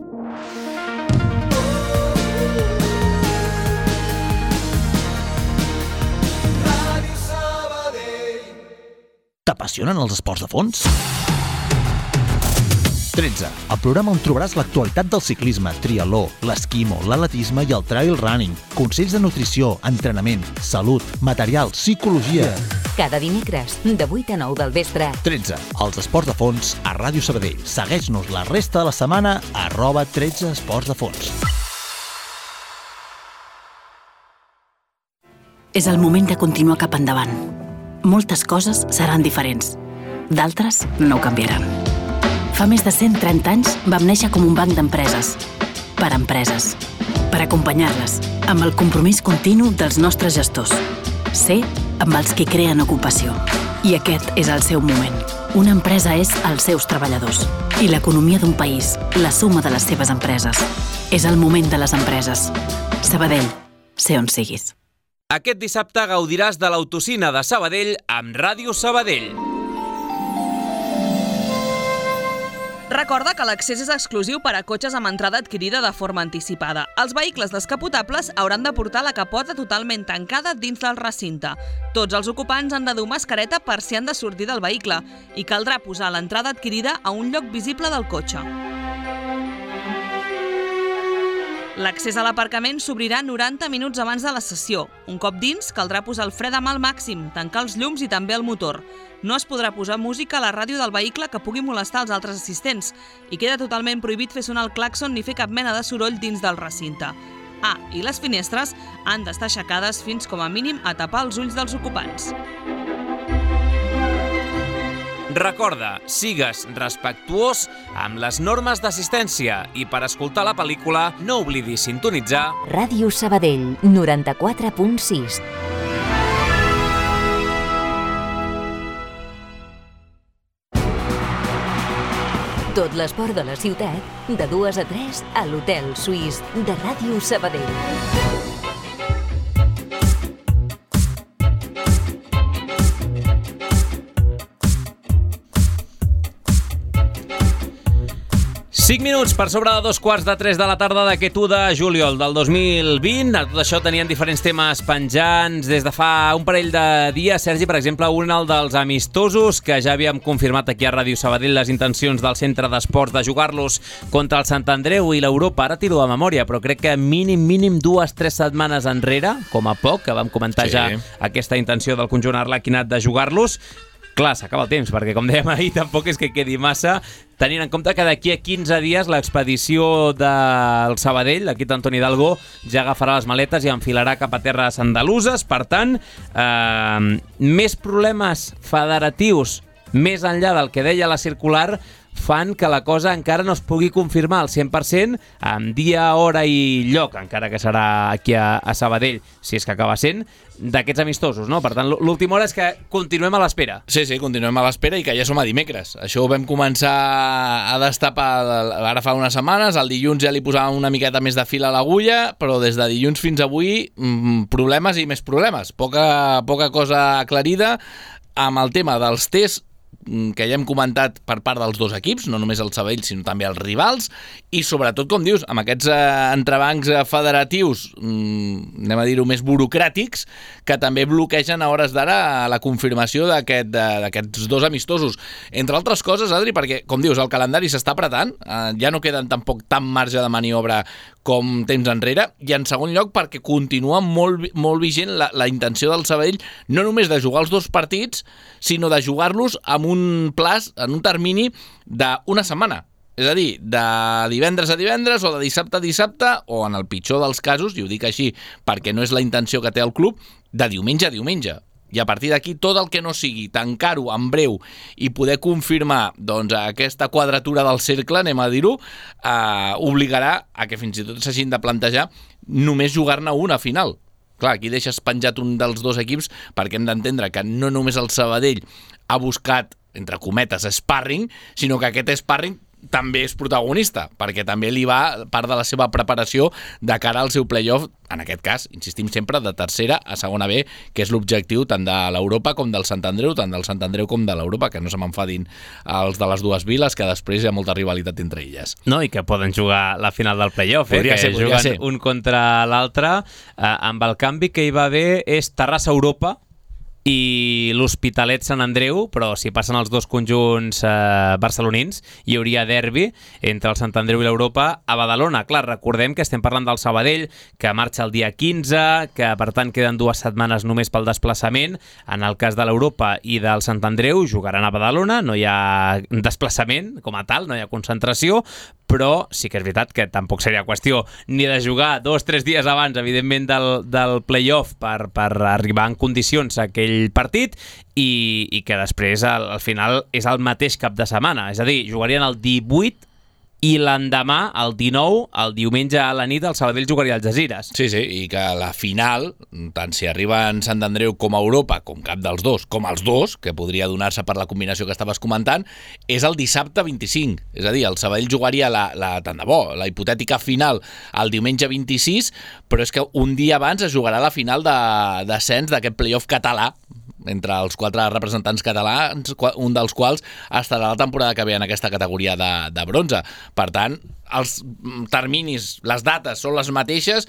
T'apassionen els esports de fons? 13. El programa on trobaràs l'actualitat del ciclisme, triatló, l'esquimo, l'atletisme i el trail running, consells de nutrició, entrenament, salut, material, psicologia. Cada dimecres, de 8 a 9 del vespre. 13. Els esports de fons a Ràdio Sabadell. Segueix-nos la resta de la setmana a @13 esports de fons. És el moment de continuar cap endavant. Moltes coses seran diferents. D'altres no canviaran. Fa més de 130 anys vam néixer com un banc d'empreses. Per empreses. Per acompanyar-les, amb el compromís continu dels nostres gestors. Ser amb els que creen ocupació. I aquest és el seu moment. Una empresa és els seus treballadors. I l'economia d'un país, la suma de les seves empreses. És el moment de les empreses. Sabadell, sé on siguis. Aquest dissabte gaudiràs de l'autocine de Sabadell amb Ràdio Sabadell. Recorda que l'accés és exclusiu per a cotxes amb entrada adquirida de forma anticipada. Els vehicles descapotables hauran de portar la capota totalment tancada dins del recinte. Tots els ocupants han de dur mascareta per si han de sortir del vehicle i caldrà posar l'entrada adquirida a un lloc visible del cotxe. L'accés a l'aparcament s'obrirà 90 minuts abans de la sessió. Un cop dins, caldrà posar el fre de mà al màxim, tancar els llums i també el motor. No es podrà posar música a la ràdio del vehicle que pugui molestar els altres assistents i queda totalment prohibit fer sonar el clàxon ni fer cap mena de soroll dins del recinte. I les finestres han d'estar aixecades fins com a mínim a tapar els ulls dels ocupants. Recorda, sigues respectuós amb les normes d'assistència i per escoltar la pel·lícula no oblidis sintonitzar Ràdio Sabadell, 94.6. Tot l'esport de la ciutat, de 2 a 3 a l'Hotel Suís de Ràdio Sabadell. Cinc minuts per sobre de 2:45 de la tarda d'aquest 1 de juliol del 2020. A tot això tenien diferents temes penjants des de fa un parell de dies. Sergi, per exemple, un dels amistosos que ja havíem confirmat aquí a Ràdio Sabadell les intencions del centre d'esports de jugar-los contra el Sant Andreu i l'Europa. Ara tiro de memòria, però crec que mínim 2-3 setmanes enrere, com a poc, que vam comentar ja aquesta intenció del conjunt arlequinat de jugar-los. Clar, s'acaba el temps, perquè com dèiem ahir tampoc és que quedi massa, tenint en compte que d'aquí a 15 dies l'expedició del Sabadell, l'equip d'Antoni Hidalgo, ja agafarà les maletes i enfilarà cap a terres andaluses. Per tant, més problemes federatius més enllà del que deia la circular fan que la cosa encara no es pugui confirmar al 100% amb dia, hora i lloc, encara que serà aquí a Sabadell, si és que acaba sent, d'aquests amistosos, no? Per tant, l'última hora és que continuem a l'espera. Sí, continuem a l'espera i que ja som a dimecres. Això ho vam començar a destapar ara fa unes setmanes, el dilluns ja li posàvem una miqueta més de fil a l'agulla, però des de dilluns fins avui problemes i més problemes. Poca cosa aclarida amb el tema dels tests que ja hem comentat per part dels dos equips, no només el Sabadell sinó també els rivals, i sobretot, com dius, amb aquests entrebancs federatius, anem a dir-ho més burocràtics, que també bloquegen a hores d'ara la confirmació d'aquests dos amistosos. Entre altres coses, Adri, perquè, com dius, el calendari s'està apretant, ja no queden tampoc tant marge de maniobra com temps enrere, i en segon lloc perquè continua molt vigent la intenció del Sabadell no només de jugar els dos partits, sinó de jugar-los amb un plaç, en un termini d'una setmana. És a dir, de divendres a divendres o de dissabte a dissabte, o en el pitjor dels casos, i ho dic així perquè no és la intenció que té el club, de diumenge a diumenge. I a partir d'aquí tot el que no sigui tancar-ho en breu i poder confirmar aquesta quadratura del cercle, anem a dir-ho, obligarà a que fins i tot s'hagin de plantejar només jugar-ne una final. Clar, aquí deixes penjat un dels dos equips perquè hem d'entendre que no només el Sabadell ha buscat, entre cometes, sparring, sinó que aquest sparring també és protagonista, perquè també li va part de la seva preparació de cara al seu play-off, en aquest cas, insistim sempre, de tercera a segona B, que és l'objectiu tant de l'Europa com del Sant Andreu, tant del Sant Andreu com de l'Europa, que no se m'enfadin els de les dues viles, que després hi ha molta rivalitat entre elles. No, i que poden jugar la final del play-off, que juguen un contra l'altre, amb el canvi que hi va haver és Terrassa-Europa, i l'Hospitalet Sant Andreu, però si passen els dos conjunts barcelonins, hi hauria derbi entre el Sant Andreu i l'Europa a Badalona. Clar, recordem que estem parlant del Sabadell, que marxa el dia 15, que per tant queden 2 setmanes només pel desplaçament. En el cas de l'Europa i del Sant Andreu jugaran a Badalona, no hi ha desplaçament com a tal, no hi ha concentració, però sí que és veritat que tampoc seria qüestió ni de jugar 2-3 dies abans, evidentment, del play-off per arribar en condicions a aquell partit i que després al final és el mateix cap de setmana, és a dir, jugarien el 18 i l'endemà, el 19, el diumenge a la nit, el Sabadell jugaria als Algesires. Sí, i que la final, tant si arriba en Sant Andreu com a Europa, com cap dels dos, com els dos, que podria donar-se per la combinació que estaves comentant, és el dissabte 25. És a dir, el Sabadell jugaria tant de bo, la hipotètica final el diumenge 26, però és que un dia abans es jugarà la final d'ascens d'aquest play-off català, entre els 4 representants catalans, un dels quals estarà la temporada que ve en aquesta categoria de bronze. Per tant, els terminis, les dates són les mateixes,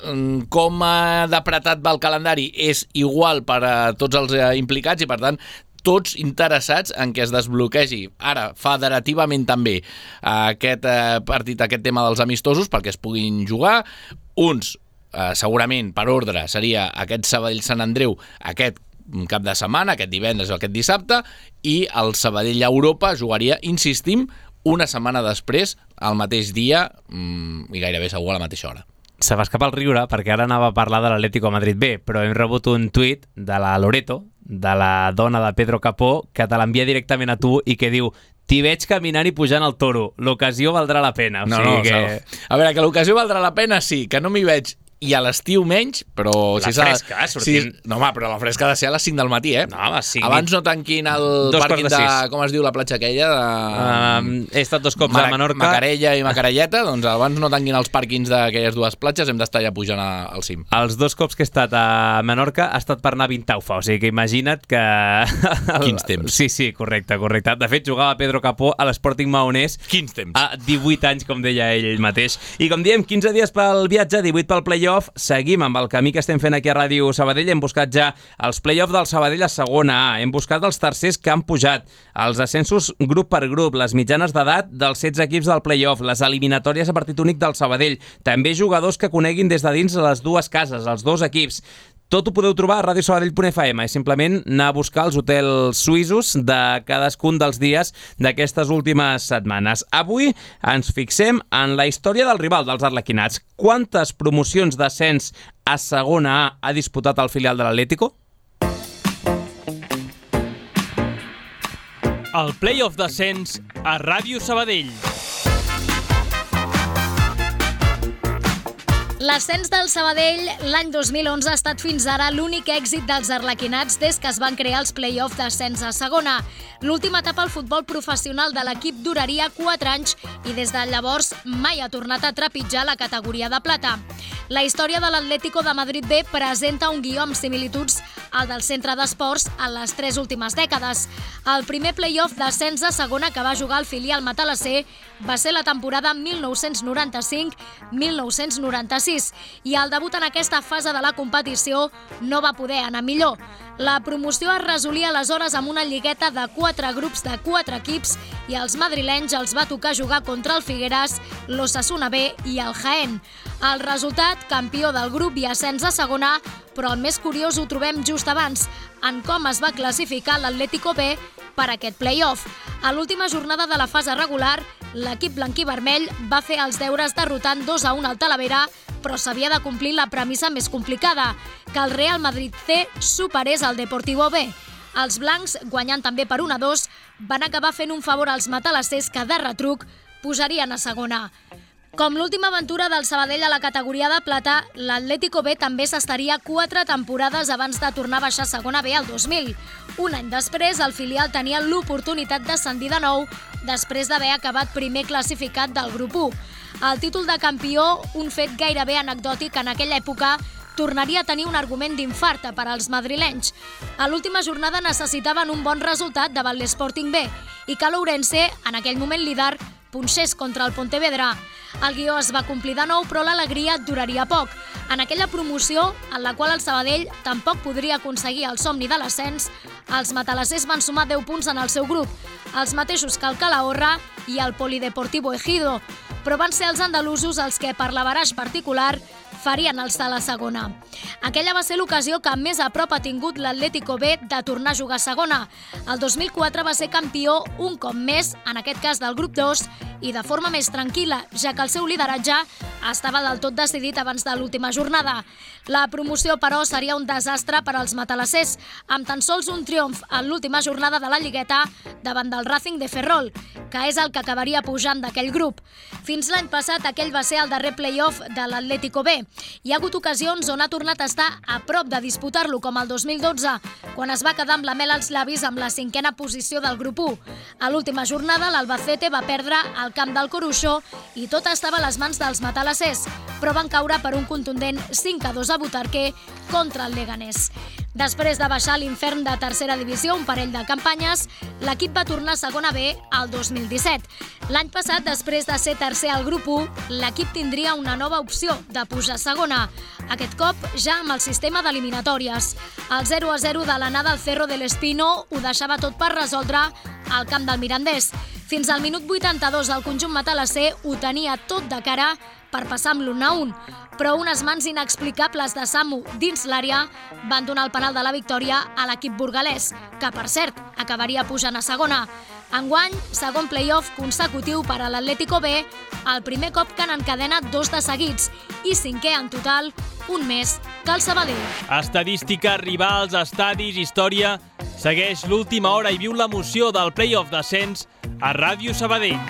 com d'apretat va el calendari és igual per a tots els implicats i per tant tots interessats en què es desbloquegi ara federativament també aquest partit, aquest tema dels amistosos perquè es puguin jugar. Uns segurament per ordre seria aquest Sabadell-Sant Andreu aquest cap de setmana, aquest divendres o aquest dissabte, i el Sabadell Europa jugaria, insistim, una setmana després, al mateix dia i gairebé segur a la mateixa hora. Se va escapar el riure perquè ara anava a parlar de l'Atlético Madrid B, però hem rebut un tuit de la Loreto, de la dona de Pedro Capó, que te l'envia directament a tu i que diu: t'hi veig caminant i pujant al toro, l'ocasió valdrà la pena. O sigui que... A veure, que l'ocasió valdrà la pena, sí, que no m'hi veig i a l'estiu menys, però... La fresca, sortint... No, home, però la fresca ha de ser a les 5 del matí, No, a les 5. Abans no tanquin el pàrquing de... Com es diu la platja aquella? He estat 2 cops a Menorca. Macarella i Macarelleta, doncs abans no tanquin els pàrquings d'aquelles dues platges, hem d'estar ja pujant al cim. Els 2 cops que he estat a Menorca ha estat per anar a Vintaufa, o sigui que imagina't que... Quins temps. Sí, correcte. De fet, jugava Pedro Capó a l'Sporting Maonès. Quins temps. A 18 anys, com deia ell mateix. I com diem, 15 dies pel viatge, 18 pel play-off. Seguim amb el camí que estem fent aquí a Ràdio Sabadell. Hem buscat ja els play-off del Sabadell a segona A. Hem buscat els tercers que han pujat, els ascensos grup per grup, les mitjanes d'edat dels 16 equips del play-off, les eliminatòries a partit únic del Sabadell, també jugadors que coneguin des de dins les dues cases, els dos equips. Tot ho podeu trobar a radiosabadell.fm. És simplement anar a buscar els hotels suïssos de cadascun dels dies d'aquestes últimes setmanes. Avui ens fixem en la història del rival dels arlequinats. Quantes promocions d'ascens a segona A ha disputat el filial de l'Atlético? El play-off d'ascens a Ràdio Sabadell. L'ascens del Sabadell l'any 2011 ha estat fins ara l'únic èxit dels arlequinats des que es van crear els play-off d'ascens a segona. L'última etapa al futbol professional de l'equip duraria 4 anys i des de llavors mai ha tornat a trepitjar la categoria de plata. La història de l'Atlético de Madrid B presenta un guió amb similituds al del centre d'esports en les 3 últimes dècades. El primer play-off d'ascens a segona que va jugar el filial matalasser va ser la temporada 1995-1996 i el debut en aquesta fase de la competició no va poder anar millor. La promoció es resolia aleshores amb una lligueta de 4 grups de 4 equips i als madrilenys els va tocar jugar contra el Figueres, l'Osasuna B i el Jaén. El resultat, campió del grup i ascens a segona, però el més curiós ho trobem just abans, en com es va classificar l'Atlético B per aquest play-off. A l'última jornada de la fase regular, l'equip blanquivermell va fer els deures derrotant 2-1 al Talavera, però s'havia de complir la premissa més complicada, que el Real Madrid C superés el Deportivo B. Els blancs, guanyant també per 1-2, van acabar fent un favor als matalassers que de retruc pujarien a segona. Com l'última aventura del Sabadell a la categoria de plata, l'Atlético B també s'estaria 4 temporades abans de tornar a baixar a segona B al 2000. Un any després, el filial tenia l'oportunitat d'ascendir de nou després d'haver acabat primer classificat del grup 1. El títol de campió, un fet gairebé anecdòtic en aquella època, tornaria a tenir un argument d'infarta per als madrilenys. A l'última jornada necessitaven un bon resultat davant l'Sporting B i que l'Ourense, en aquell moment líder, punxés contra el Pontevedra. El guió es va complir de nou, però l'alegria duraria poc. En aquella promoció, en la qual el Sabadell tampoc podria aconseguir el somni de l'ascens, els matalassers van sumar 10 punts en el seu grup, els mateixos que el Calahorra i el Polideportivo Ejido, però van ser els andalusos els que, per l'averaix particular, farien el salt a segona. Aquella va ser l'ocasió que més a prop ha tingut l'Atlético B de tornar a jugar a segona. El 2004 va ser campió un cop més, en aquest cas del grup 2, i de forma més tranquil·la, ja que el seu lideratge estava del tot decidit abans de l'última jornada. La promoció, però, seria un desastre per als matalassers, amb tan sols un triomf en l'última jornada de la Lligueta davant del Racing de Ferrol, que és el que acabaria pujant d'aquell grup. Fins l'any passat, aquell va ser el darrer play-off de l'Atlético B. Hi ha hagut ocasions on ha tornat a estar a prop de disputar-lo, com el 2012, quan es va quedar amb la mel als llavis amb la 5a posició del grup 1. A l'última jornada, l'Albacete va perdre al camp del Coruixó i tot estava a les mans dels matalassers, però van caure per un contundent 5-2 a Butarque contra el Leganés. Després de baixar a l'infern de tercera divisió un parell de campanyes, l'equip va tornar a segona B al 2017. L'any passat, després de ser tercer al grup 1, l'equip tindria una nova opció de pujar a segona. Aquest cop ja amb el sistema d'eliminatòries. El 0-0 de l'anada al Cerro del Espino ho deixava tot per resoldre al camp del Mirandés. Fins al minut 82 el conjunt matalasser ho tenia tot de cara per passar amb l'1-1, però unes mans inexplicables de Samu dins l'àrea van donar el penal de la victòria a l'equip burgalès, que, per cert, acabaria pujant a segona. Enguany, segon play-off consecutiu per a l'Atlético B, el primer cop que n'encadena 2 de seguits i 5è en total, un més que el Sabadell. Estadística, rivals, estadis, història... Segueix l'última hora i viu l'emoció del play-off d'ascens a Ràdio Sabadell.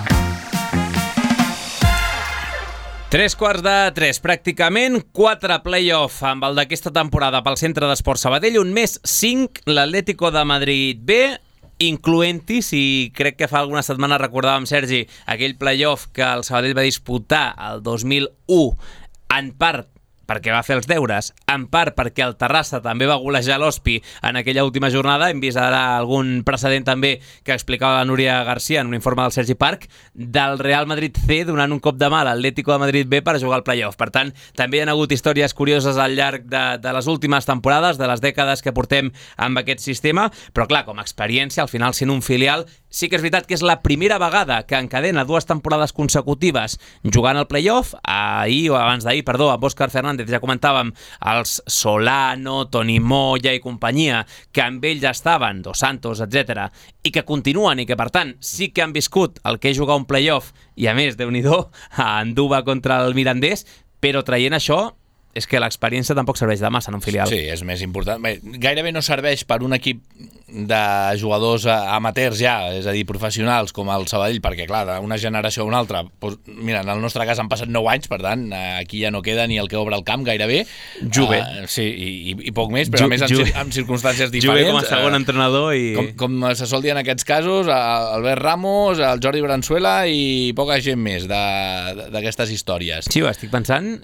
3:45, pràcticament 4 play-off amb el d'aquesta temporada pel Centre d'Esport Sabadell, un més 5 l'Atlético de Madrid B, incloent-hi, si crec que fa alguna setmana recordàvem, Sergi, aquell play-off que el Sabadell va disputar el 2001, en part perquè va fer els deures, en part perquè el Terrassa també va golejar l'Hospi en aquella última jornada. Hem vist ara algun precedent també que explicava la Núria Garcia en un informe del Sergi Parc, del Real Madrid C donant un cop de mà a l'Atlético de Madrid B per jugar al play-off. Per tant, també hi ha hagut històries curioses al llarg de les últimes temporades, de les dècades que portem amb aquest sistema, però clar, com a experiència, al final sent un filial, sí que és veritat que és la primera vegada que encadena 2 temporades consecutives jugant al play-off. Ahir o abans d'ahir, perdó, amb Òscar Fernández ja comentàvem els Solano, Toni Moya i companyia, que amb ell ja estaven, Dos Santos, etc., i que continuen i que, per tant, sí que han viscut el que és jugar un play-off i, a més, Déu-n'hi-do, a Anduba contra el Mirandés, però traient això, és que l'experiència tampoc serveix de massa en un filial. Sí, és més important. Bé, gairebé no serveix per un equip de jugadors amateurs ja, és a dir, professionals com el Sabadell, perquè clar, d'una generació a una altra, doncs, mira, en el nostre cas han passat 9 anys, per tant, aquí ja no queda ni el que obre el camp gairebé. Juve. Sí, i poc més, però a més en circumstàncies diferents. Juve com a segon entrenador i... Com se sol dir en aquests casos, Albert Ramos, el Jordi Branzuela i poca gent més d'aquestes històries. Sí, ho estic pensant.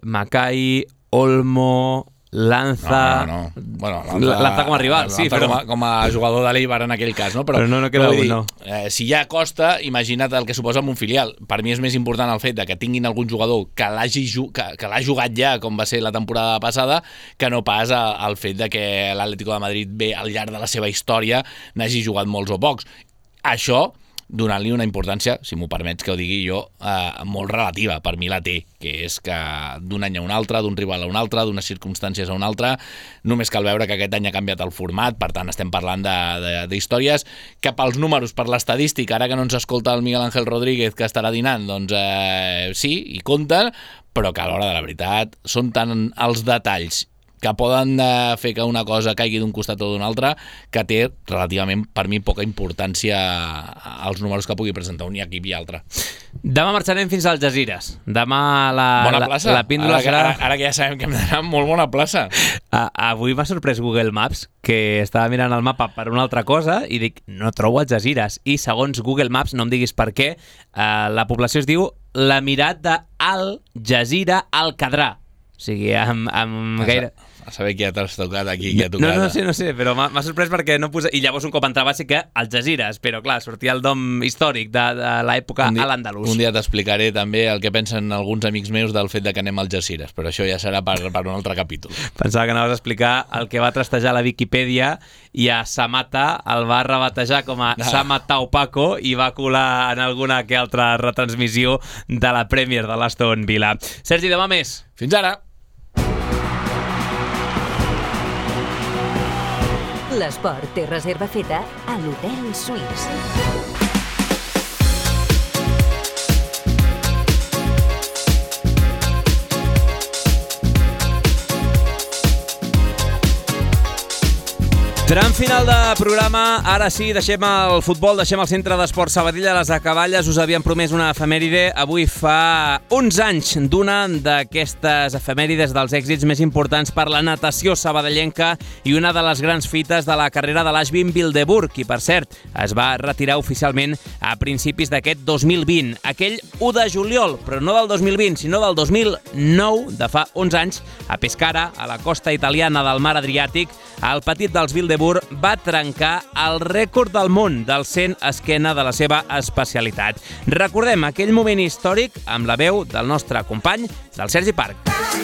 Macai, Olmo... Lanza... No. Bueno, Lanza com a rival, sí, però... Com a jugador de l'Eibar en aquell cas, no? Però no queda un, no. Si ja costa, imagina't el que suposa amb un filial. Per mi és més important el fet de que tinguin algun jugador que l'ha jugat ja, com va ser la temporada passada, que no pas el fet de que l'Atlético de Madrid bé al llarg de la seva història n'hagi jugat molts o pocs. Això donant-li una importància, si m'ho permets que ho digui jo, molt relativa, per mi la té, que és que d'un any a un altre, d'un rival a un altre, d'unes circumstàncies a un altre, només cal veure que aquest any ha canviat el format, per tant estem parlant d'històries que pels números, per l'estadística, ara que no ens escolta el Miguel Ángel Rodríguez que estarà dinant, doncs sí, hi compten, però que a l'hora de la veritat són tant els detalls que poden fer que una cosa caigui d'un costat o d'un altre, que té relativament, per mi, poca importància als números que pugui presentar un equip i altre. Demà marxarem fins al Algesires. Demà la píndola serà... Ara que ja sabem que hem d'anar, molt bona plaça. Avui m'ha sorprès Google Maps, que estava mirant el mapa per una altra cosa i dic, no trobo Algesires. I segons Google Maps, no em diguis per què, la població es diu l'Emirat d'Al Jazira Al Qadrà. O sigui, amb gaire... A saber qui t'has tocat aquí, qui ha tocat. No sé, però m'ha sorprès perquè no posa... I llavors un cop entrava sí que Algesires, però clar, sortia el nom històric de l'època a l'Andalús. Un dia t'explicaré també el que pensen alguns amics meus del fet de que anem a Algesires, però això ja serà per un altre capítol. Pensava que anaves a explicar el que va trastejar la Viquipèdia i a Samata el va rebatejar com a Samatau Paco i va colar en alguna que altra retransmissió de la Premier de l'Aston Villa. Sergi, demà més. Fins ara. L'esport té reserva feta a l'Hotel Suís. Tram final de programa, ara sí, deixem el futbol, deixem el centre d'esport Sabadell a les acaballes. Us havíem promès una efemèride. Avui fa 11 anys d'una d'aquestes efemèrides dels èxits més importants per la natació sabadellenca i una de les grans fites de la carrera de l'Ashbin Bilderburg, i per cert, es va retirar oficialment a principis d'aquest 2020. Aquell 1 de juliol, però no del 2020, sinó del 2009, de fa 11 anys, a Pescara, a la costa italiana del mar Adriàtic, el petit dels Bilderburg va trencar el rècord del món del 100 esquena de la seva especialitat. Recordem aquell moment històric amb la veu del nostre company, del Sergi Parc.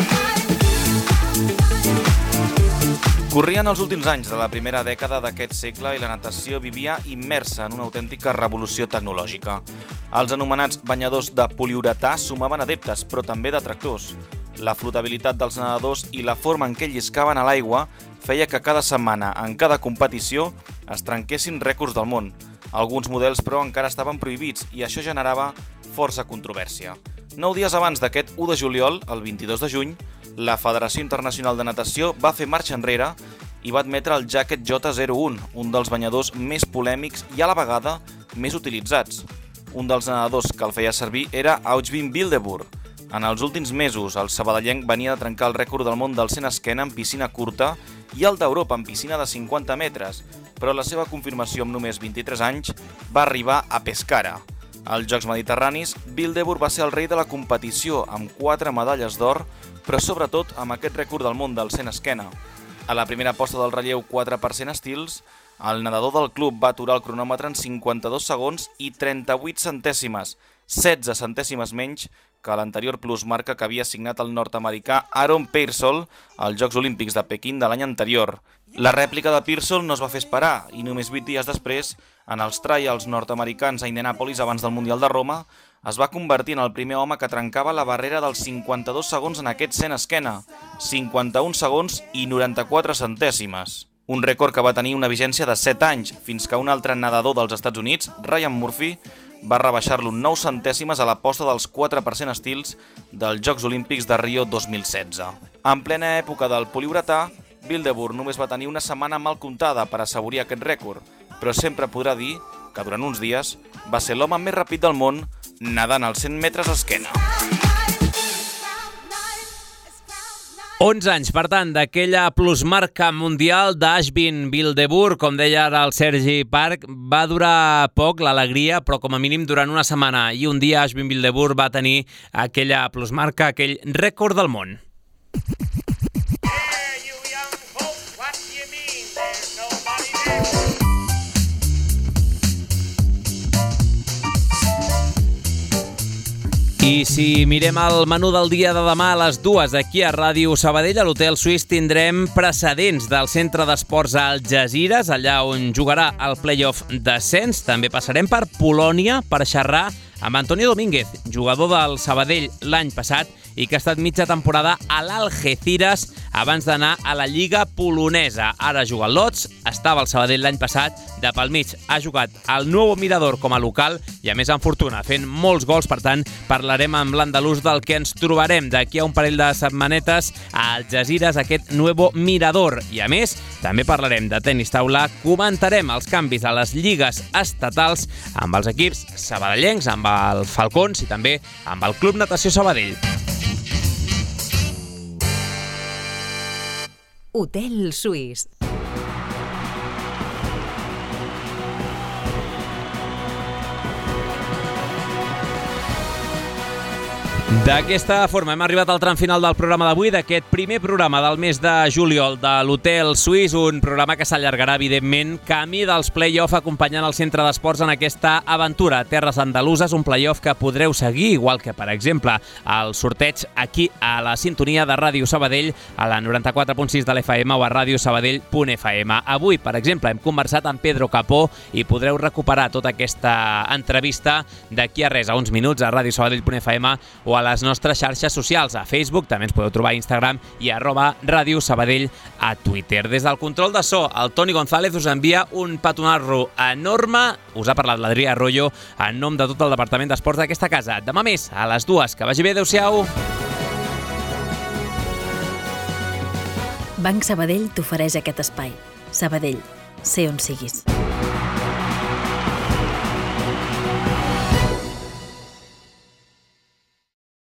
Corrien els últims anys de la primera dècada d'aquest segle i la natació vivia immersa en una autèntica revolució tecnològica. Els anomenats banyadors de poliuretà sumaven adeptes, però també detractors. La flotabilitat dels nedadors i la forma en què lliscaven a l'aigua feia que cada setmana, en cada competició, es trenquessin rècords del món. Alguns models, però, encara estaven prohibits i això generava força controvèrsia. 9 dies abans d'aquest 1 de juliol, el 22 de juny, la Federació Internacional de Natació va fer marxa enrere i va admetre el Jacket J01, un dels banyadors més polèmics i a la vegada més utilitzats. Un dels nedadors que el feia servir era Ashbin Bilderburg. En els últims mesos, el sabadellenc venia de trencar el rècord del món del 100 esquena en piscina curta i el d'Europa en piscina de 50 metres, però la seva confirmació amb només 23 anys va arribar a Pescara. Als Jocs Mediterranis, Bilderburg va ser el rei de la competició amb 4 medalles d'or, però sobretot amb aquest rècord del món del 100 esquena. A la primera posta del relleu 4% estils, el nedador del club va aturar el cronòmetre en 52 segons i 38 centèsimes, 16 centèsimes menys que l'anterior plusmarca que havia signat el nord-americà Aaron Peirsol als Jocs Olímpics de Pequín de l'any anterior. La rèplica de Peirsol no es va fer esperar i només 8 dies després, en els trials nord-americans a Indianapolis abans del Mundial de Roma, es va convertir en el primer home que trencava la barrera dels 52 segons en aquest 100 esquena, 51 segons i 94 centèsimes. Un rècord que va tenir una vigència de 7 anys, fins que un altre nedador dels Estats Units, Ryan Murphy, va rebaixar-lo 9 centèsimes a la posta dels 4% estils dels Jocs Olímpics de Rio 2016. En plena època del poliuretà, Bilderburg només va tenir una setmana mal comptada per assaborir aquest rècord, però sempre podrà dir que durant uns dies va ser l'home més ràpid del món nedant als 100 metres esquena. 11 anys, per tant, d'aquella plusmarca mundial d'Ashbin Bilderburg, com deia ara el Sergi Parc, va durar poc l'alegria, però com a mínim durant una setmana, i un dia Ashbin Bilderburg va tenir aquella plusmarca, aquell rècord del món. I si mirem el menú del dia de demà a les 2 aquí a Ràdio Sabadell, a l'Hotel Suís tindrem precedents del centre d'esports Algesires, allà on jugarà el play-off d'ascens. També passarem per Polònia per xerrar amb Antonio Domínguez, jugador del Sabadell l'any passat i que ha estat mitja temporada a l'Algeciras abans d'anar a la Lliga polonesa. Ara juga al Lodz, estava al Sabadell l'any passat, de pel mig ha jugat al Nuevo Mirador com a local i a més amb fortuna, fent molts gols. Per tant, parlarem amb l'andalús del que ens trobarem d'aquí a un parell de setmanetes a Algeciras, aquest Nuevo Mirador. I a més, també parlarem de tenis taula, comentarem els canvis a les lligues estatals amb els equips sabadellencs, amb el Falcons i també amb el Club Natació Sabadell. Hotel Suís. D'aquesta forma hem arribat al tram final del programa d'avui, d'aquest primer programa del mes de juliol de l'Hotel Suís, un programa que s'allargarà, evidentment, camí dels play-off acompanyant el centre d'esports en aquesta aventura. Terres andaluses, un play-off que podreu seguir, igual que, per exemple, el sorteig aquí a la sintonia de Ràdio Sabadell, a la 94.6 de l'FM o a radiosabadell.fm. Avui, per exemple, hem conversat amb Pedro Capó i podreu recuperar tota aquesta entrevista d'aquí a res, a uns minuts, a radiosabadell.fm o a les nostres xarxes socials, a Facebook, també ens podeu trobar a Instagram i a @Ràdio Sabadell a Twitter. Des del control de so, el Toni González us envia un petonarro enorme. Us ha parlat l'Adrià Arroyo en nom de tot el Departament d'Esports d'aquesta casa. Demà més, a les 2. Que vagi bé, adeu-siau. Banc Sabadell t'ofereix aquest espai. Sabadell, sé on siguis.